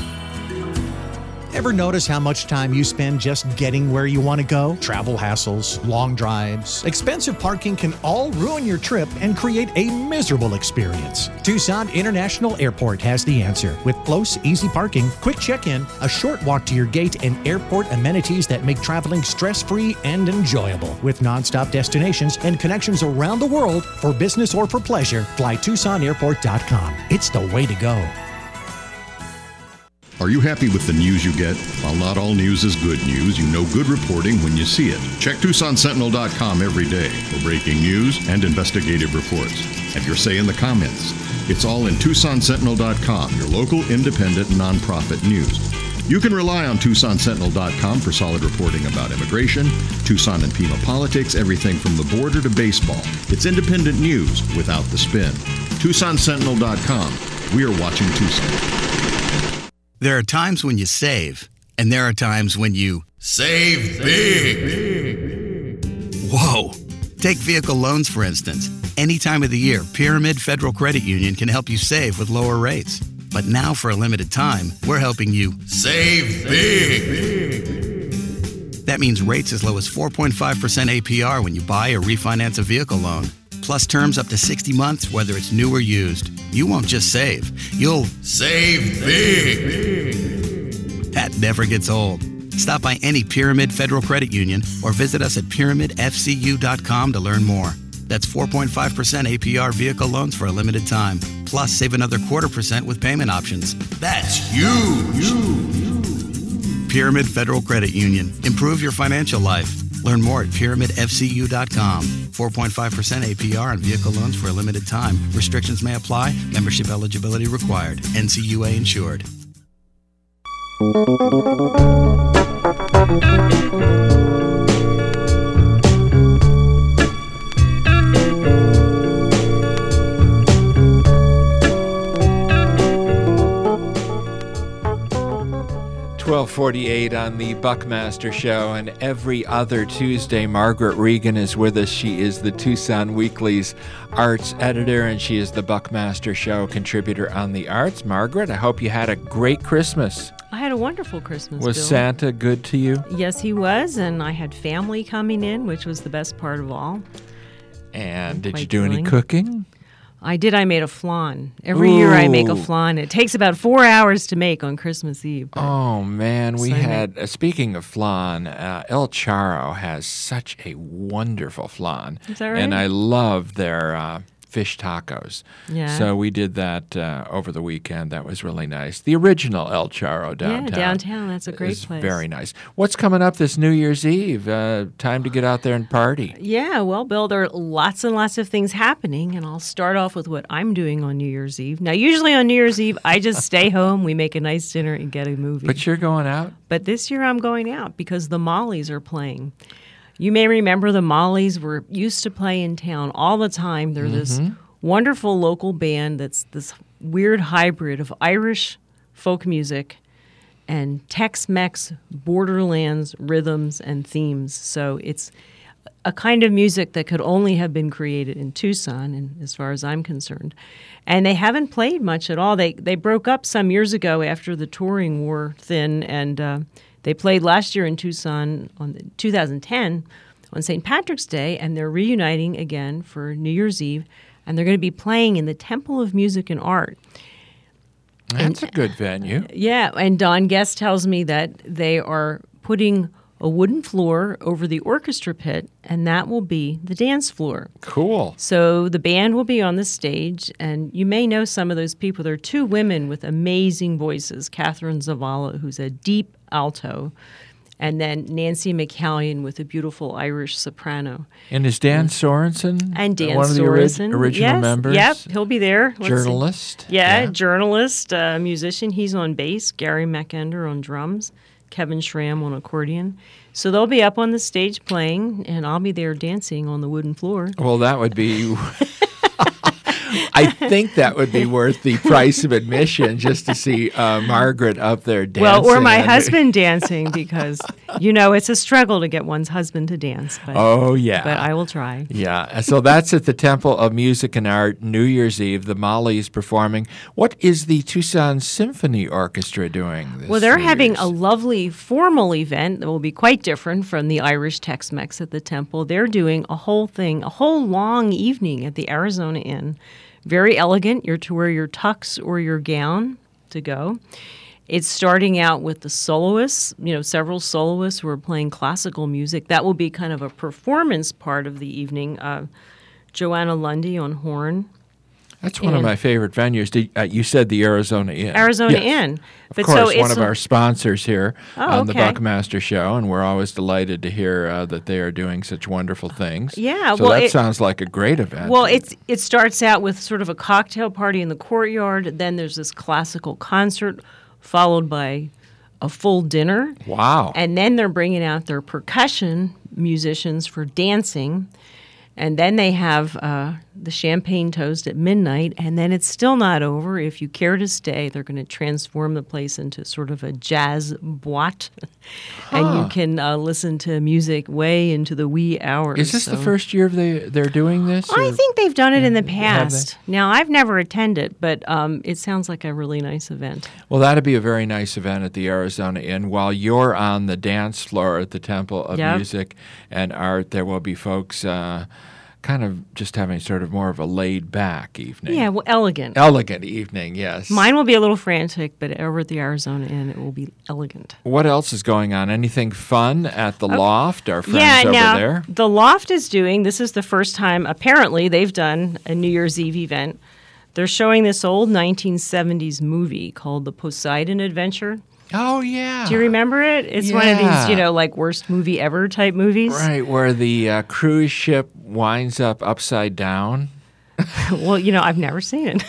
Ever notice how much time you spend just getting where you want to go? Travel hassles, long drives, expensive parking can all ruin your trip and create a miserable experience. Tucson International Airport has the answer. With close, easy parking, quick check-in, a short walk to your gate, and airport amenities that make traveling stress-free and enjoyable. With nonstop destinations and connections around the world for business or for pleasure, fly TucsonAirport.com. It's the way to go. Are you happy with the news you get? While not all news is good news, you know good reporting when you see it. Check TucsonSentinel.com every day for breaking news and investigative reports. Have your say in the comments. It's all in TucsonSentinel.com, your local independent nonprofit news. You can rely on TucsonSentinel.com for solid reporting about immigration, Tucson and Pima politics, everything from the border to baseball. It's independent news without the spin. TucsonSentinel.com. We are watching Tucson. There are times when you save, and there are times when you save big. Whoa! Take vehicle loans, for instance. Any time of the year, Pyramid Federal Credit Union can help you save with lower rates. But now, for a limited time, we're helping you save big. That means rates as low as 4.5% APR when you buy or refinance a vehicle loan. Plus terms up to 60 months, whether it's new or used. You won't just save, you'll save big. That never gets old. Stop by any Pyramid Federal Credit Union or visit us at pyramidfcu.com to learn more. That's 4.5% APR vehicle loans for a limited time. Plus, save another 0.25% with payment options. That's huge. Pyramid Federal Credit Union. Improve your financial life. Learn more at pyramidfcu.com. 4.5% APR on vehicle loans for a limited time. Restrictions may apply. Membership eligibility required. NCUA insured. .48 on the Buckmaster Show, and every other Tuesday, Margaret Regan is with us. She is the Tucson Weekly's arts editor, and she is the Buckmaster Show contributor on the arts. Margaret, I hope you had a great Christmas. I had a wonderful Christmas, Was Bill. Santa good to you? Yes, he was, and I had family coming in, which was the best part of all. And did you do any cooking? I did. I made a flan. Every year I make a flan. It takes about 4 hours to make on Christmas Eve. Oh, man. We had, speaking of flan, El Charro has such a wonderful flan. Is that right? And I love their fish tacos. Yeah. So we did that over the weekend. That was really nice. The original El Charro downtown. Yeah, downtown. That's a great is place. Very nice. What's coming up this New Year's Eve? Time to get out there and party. Yeah, well, Bill, there are lots and lots of things happening, and I'll start off with what I'm doing on New Year's Eve. Now, usually on New Year's Eve, I just stay home, we make a nice dinner, and get a movie. But you're going out? But this year I'm going out because the Mollies are playing. You may remember the Mollies used to play in town all the time. They're this wonderful local band that's this weird hybrid of Irish folk music and Tex-Mex borderlands rhythms and themes. So it's a kind of music that could only have been created in Tucson, and as far as I'm concerned. And they haven't played much at all. They broke up some years ago after the touring wore thin, and they played last year in Tucson on 2010 on St. Patrick's Day, and they're reuniting again for New Year's Eve. And they're going to be playing in the Temple of Music and Art. That's a good venue. Yeah, and Don Guest tells me that they are putting a wooden floor over the orchestra pit, and that will be the dance floor. Cool. So the band will be on the stage, and you may know some of those people. There are two women with amazing voices, Catherine Zavala, who's a deep alto, and then Nancy McCallion with a beautiful Irish soprano. And is Dan Sorensen and Dan one of the Sorensen, original members? Yep, he'll be there. Journalist? Yeah, journalist, musician. He's on bass. Gary McEnder on drums. Kevin Schramm on accordion. So they'll be up on the stage playing, and I'll be there dancing on the wooden floor. Well, that would be... I think that would be worth the price of admission just to see Margaret up there dancing. Well, or my husband dancing, because, it's a struggle to get one's husband to dance. But, But I will try. Yeah. So that's at the Temple of Music and Art, New Year's Eve. The Mollies performing. What is the Tucson Symphony Orchestra doing this Well, they're New having Year's? a lovely formal event that will be quite different from the Irish Tex-Mex at the Temple. They're doing a whole long evening at the Arizona Inn. Very elegant. You're to wear your tux or your gown to go. It's starting out with the soloists, several soloists who are playing classical music. That will be kind of a performance part of the evening. Joanna Lundy on horn. That's one of my favorite venues. You said the Arizona Inn. Arizona Inn. Of course, one of our sponsors here on the okay. Buckmaster Show, and we're always delighted to hear that they are doing such wonderful things. Yeah, so that sounds like a great event. Well, it starts out with sort of a cocktail party in the courtyard. Then there's this classical concert, followed by a full dinner. Wow! And then they're bringing out their percussion musicians for dancing. And then they have the champagne toast at midnight, and then it's still not over. If you care to stay, they're going to transform the place into sort of a jazz boîte, and you can listen to music way into the wee hours. Is this the first year they're doing this? I think they've done it in the past. Now, I've never attended, but it sounds like a really nice event. Well, that'd be a very nice event at the Arizona Inn. While you're on the dance floor at the Temple of Music and Art, there will be folks kind of just having sort of more of a laid-back evening. Yeah, well, elegant. Elegant evening, yes. Mine will be a little frantic, but over at the Arizona Inn, it will be elegant. What else is going on? Anything fun at the Loft? Our friends over there? The Loft is doing, this is the first time, apparently, they've done a New Year's Eve event. They're showing this old 1970s movie called The Poseidon Adventure. Oh, yeah. Do you remember it? It's one of these, like worst movie ever type movies. Right, where the cruise ship winds up upside down. Well, I've never seen it.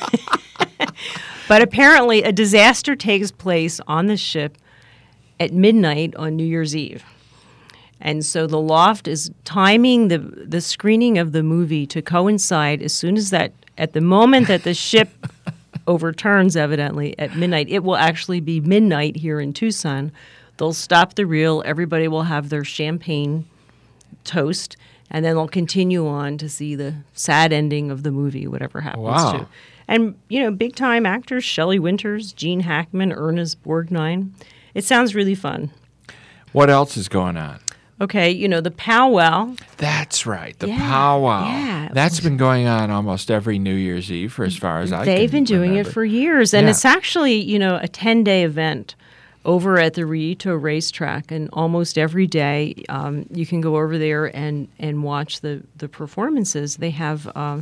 But apparently a disaster takes place on the ship at midnight on New Year's Eve. And so the Loft is timing the screening of the movie to coincide as soon as that, at the moment that the ship overturns, evidently, at midnight. It will actually be midnight here in Tucson. They'll stop the reel. Everybody will have their champagne toast, and then they'll continue on to see the sad ending of the movie, whatever happens to. And, big-time actors, Shelley Winters, Gene Hackman, Ernest Borgnine. It sounds really fun. What else is going on? Okay, the powwow. That's right, the powwow. Yeah. That's been going on almost every New Year's Eve for as far as I can They've been doing remember. it for years, and it's actually, a 10-day event over at the Rito racetrack, and almost every day you can go over there and watch the performances. They have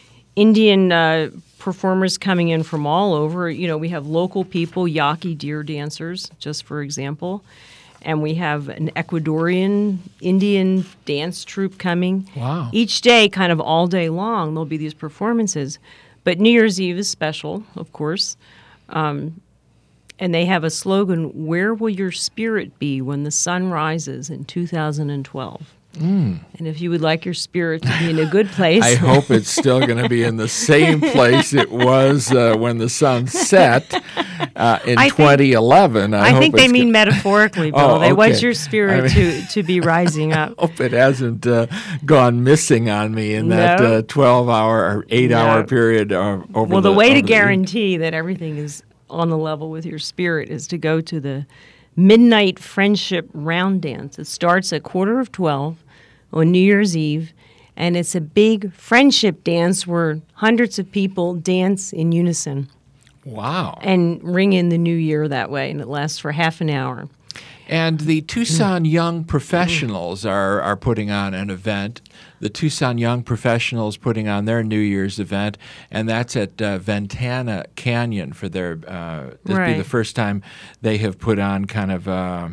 Indian performers coming in from all over. We have local people, Yaqui deer dancers, just for example. And we have an Ecuadorian Indian dance troupe coming. Wow. Each day, kind of all day long, there'll be these performances. But New Year's Eve is special, of course. And they have a slogan, "Where will your spirit be when the sun rises in 2012?" And if you would like your spirit to be in a good place. I hope it's still going to be in the same place it was when the sun set in 2011. I think they mean metaphorically, Bill. Oh, They want okay. your spirit to be rising up. I hope it hasn't gone missing on me in that 12-hour or 8-hour period over Well, the way to guarantee that everything is on the level with your spirit is to go to the Midnight Friendship Round Dance. It starts at 11:45 on New Year's Eve, and it's a big friendship dance where hundreds of people dance in unison. Wow. And ring in the new year that way, and it lasts for half an hour. And the Tucson Young Professionals are putting on an event. The Tucson Young Professionals putting on their New Year's event, and that's at Ventana Canyon for their. This will be the first time they have put on kind of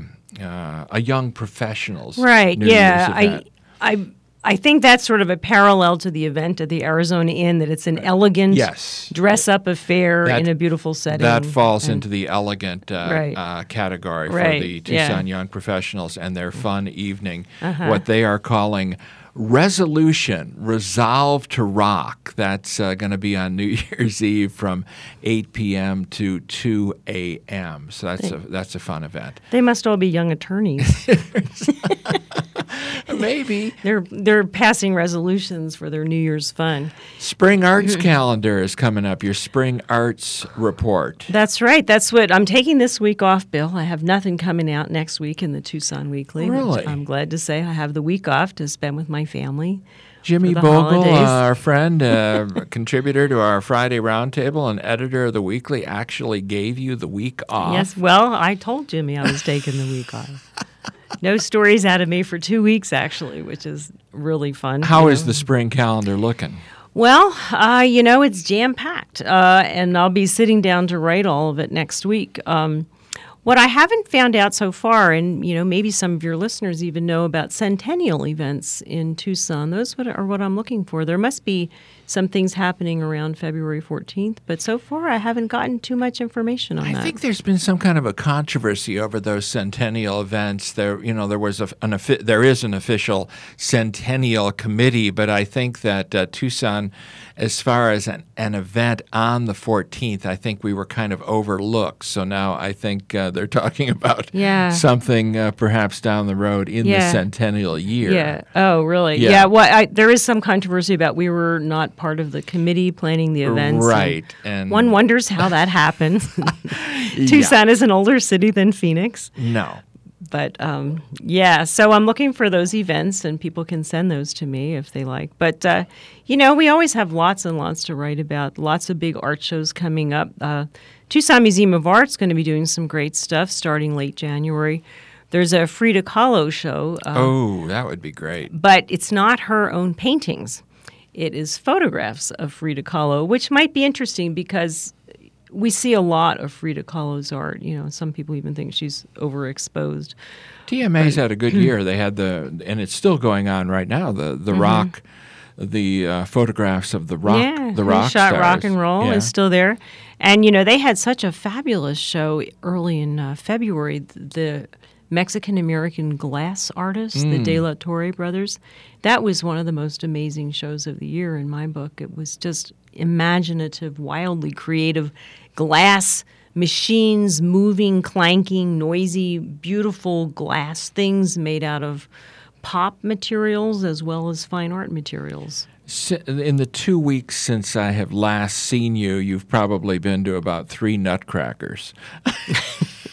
a young professionals. Right. New Year's event. I think that's sort of a parallel to the event at the Arizona Inn, that it's an elegant dress-up affair in a beautiful setting. That falls into the elegant category for the Tucson Young Professionals and their fun evening, what they are calling Resolve to Rock. That's going to be on New Year's Eve from 8 p.m. to 2 a.m. So that's a fun event. They must all be young attorneys. Maybe. They're passing resolutions for their New Year's fun. Spring Arts Calendar is coming up, your Spring Arts Report. That's right. That's what I'm taking this week off, Bill. I have nothing coming out next week in the Tucson Weekly. Really? I'm glad to say I have the week off to spend with my family. Jimmy Bogle, our friend, contributor to our Friday Roundtable and editor of the Weekly, actually gave you the week off. Yes, well, I told Jimmy I was taking the week off. No stories out of me for 2 weeks, actually, which is really fun. How is the spring calendar looking? Well, it's jam-packed, and I'll be sitting down to write all of it next week. What I haven't found out so far, and maybe some of your listeners even know about centennial events in Tucson, those are what I'm looking for. There must be some things happening around February 14th, but so far I haven't gotten too much information on that. I think there's been some kind of a controversy over those centennial events. There is an official centennial committee, but I think that Tucson, as far as an event on the 14th, I think we were kind of overlooked. So now I think they're talking about something perhaps down the road in the centennial year. Yeah. Oh, really? Yeah. Well, there is some controversy about we were not part of the committee planning the events. Right. And one wonders how that happened. Tucson is an older city than Phoenix. No. But, so I'm looking for those events, and people can send those to me if they like. But, we always have lots and lots to write about, lots of big art shows coming up. Tucson Museum of Art's going to be doing some great stuff starting late January. There's a Frida Kahlo show. That would be great. But it's not her own paintings. It is photographs of Frida Kahlo, which might be interesting because we see a lot of Frida Kahlo's art. Some people even think she's overexposed. TMA's had a good year. They had and it's still going on right now, the rock, the photographs of the rock, the rock shot stars. Rock and roll is still there. And, they had such a fabulous show early in February, the Mexican-American glass artists, the De La Torre brothers. That was one of the most amazing shows of the year in my book. It was just imaginative, wildly creative glass machines, moving, clanking, noisy, beautiful glass things made out of pop materials as well as fine art materials. In the 2 weeks since I have last seen you, you've probably been to about 3 nutcrackers.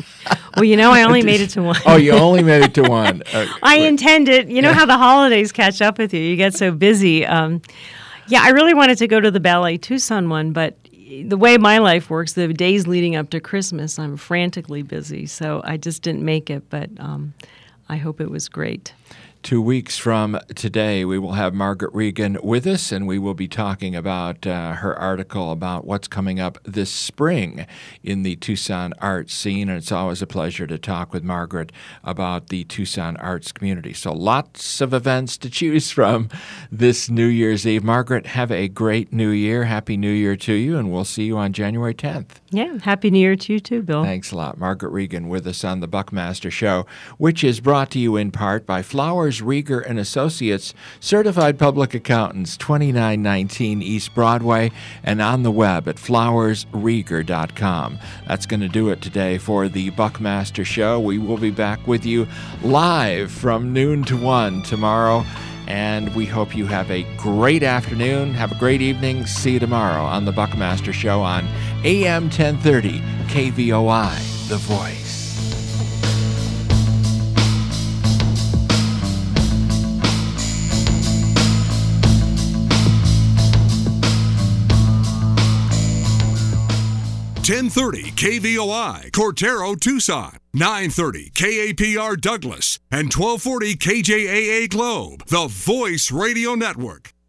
Well, I only made it to one. Oh, you only made it to one. I intended. You know how the holidays catch up with you. You get so busy. I really wanted to go to the Ballet Tucson one, but the way my life works, the days leading up to Christmas, I'm frantically busy. So I just didn't make it, but I hope it was great. 2 weeks from today, we will have Margaret Regan with us, and we will be talking about her article about what's coming up this spring in the Tucson arts scene. And it's always a pleasure to talk with Margaret about the Tucson arts community. So lots of events to choose from this New Year's Eve. Margaret, have a great New Year. Happy New Year to you, and we'll see you on January 10th. Yeah, Happy New Year to you too, Bill. Thanks a lot. Margaret Regan with us on the Buckmaster Show, which is brought to you in part by Flowers Rieger and Associates, Certified Public Accountants, 2919 East Broadway, and on the web at flowersrieger.com. That's going to do it today for the Buckmaster Show. We will be back with you live from noon to 1 tomorrow, and we hope you have a great afternoon. Have a great evening. See you tomorrow on the Buckmaster Show on AM 1030 KVOI, The Voice. .1030 KVOI, Cortero, Tucson, 930 KAPR Douglas, and 1240 KJAA Globe, the Voice Radio Network.